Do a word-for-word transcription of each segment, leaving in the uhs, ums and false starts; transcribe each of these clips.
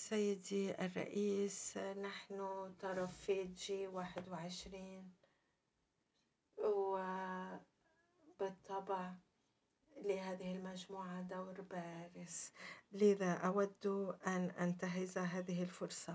سيدي الرئيس، نحن طرف في جي واحد وعشرين، وبالطبع لهذه المجموعة دور بارز. لذا أود أن أنتهز هذه الفرصة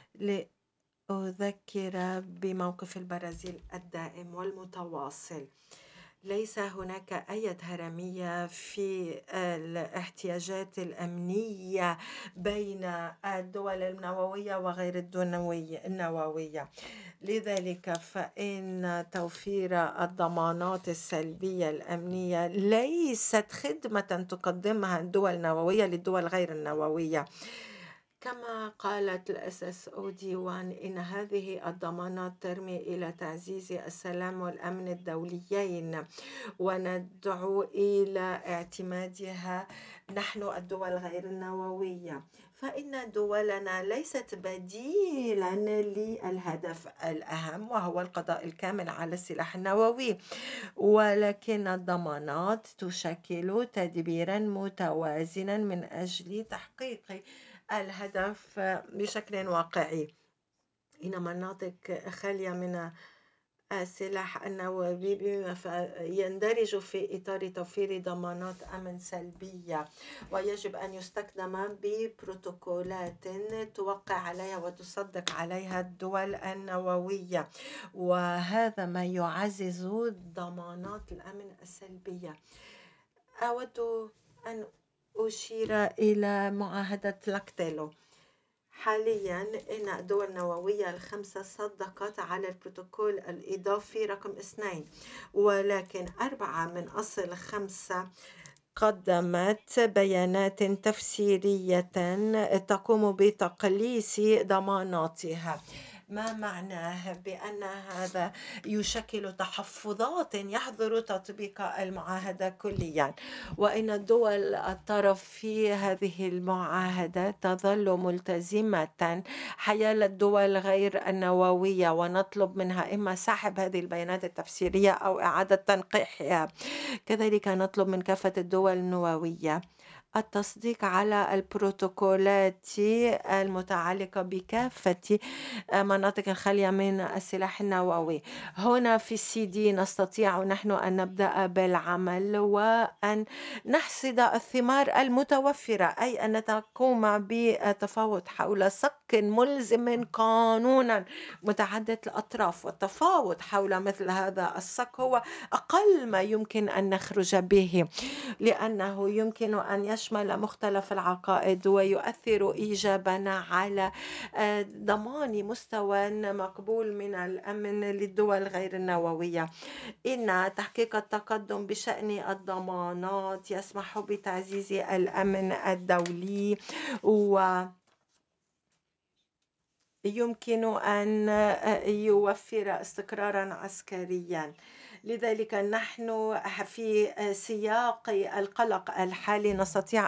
لأذكر بموقف البرازيل الدائم والمتواصل. ليس هناك أي هرمية في الاحتياجات الأمنية بين الدول النووية وغير الدول النووية. لذلك فإن توفير الضمانات السلبية الأمنية ليست خدمة تقدمها الدول النووية للدول غير النووية. كما قالت الأساس أوديوان إن هذه الضمانات ترمي إلى تعزيز السلام والأمن الدوليين، وندعو إلى اعتمادها نحن الدول غير النووية، فإن دولنا ليست بديلا للهدف الأهم وهو القضاء الكامل على السلاح النووي، ولكن الضمانات تشكل تدبيرا متوازنا من أجل تحقيق الهدف بشكل واقعي. إن مناطق خالية من السلاح النووي بما يندرج في إطار توفير ضمانات أمن سلبية، ويجب أن يستخدم ببروتوكولات توقع عليها وتصدق عليها الدول النووية، وهذا ما يعزز ضمانات الأمن السلبية. أود أن أشير إلى معاهدة لاكتيلو. حاليا إن الدول النووية الخمسة صدقت على البروتوكول الإضافي رقم اثنين، ولكن أربعة من أصل خمسة قدمت بيانات تفسيرية تقوم بتقليص ضماناتها. ما معناه؟ بأن هذا يشكل تحفظات يحظر تطبيق المعاهدة كليا، وإن الدول الطرف في هذه المعاهدة تظل ملتزمة حيال الدول غير النووية، ونطلب منها إما سحب هذه البيانات التفسيرية أو إعادة تنقيحها. كذلك نطلب من كافة الدول النووية التصديق على البروتوكولات المتعلقة بكافة مناطق الخالية من السلاح النووي. هنا في السي دي نستطيع نحن أن نبدأ بالعمل وأن نحصد الثمار المتوفرة، أي أن تقوم بالتفاوض حول صك ملزم قانونا متعدد الأطراف، والتفاوض حول مثل هذا الصك هو أقل ما يمكن أن نخرج به، لأنه يمكن أن يشمل مختلف العقائد ويؤثر إيجابا على ضمان مستوى مقبول من الأمن للدول غير النووية. إن تحقيق التقدم بشأن الضمانات يسمح بتعزيز الأمن الدولي، ويمكن أن يوفر استقرارا عسكريا. لذلك نحن في سياق القلق الحالي نستطيع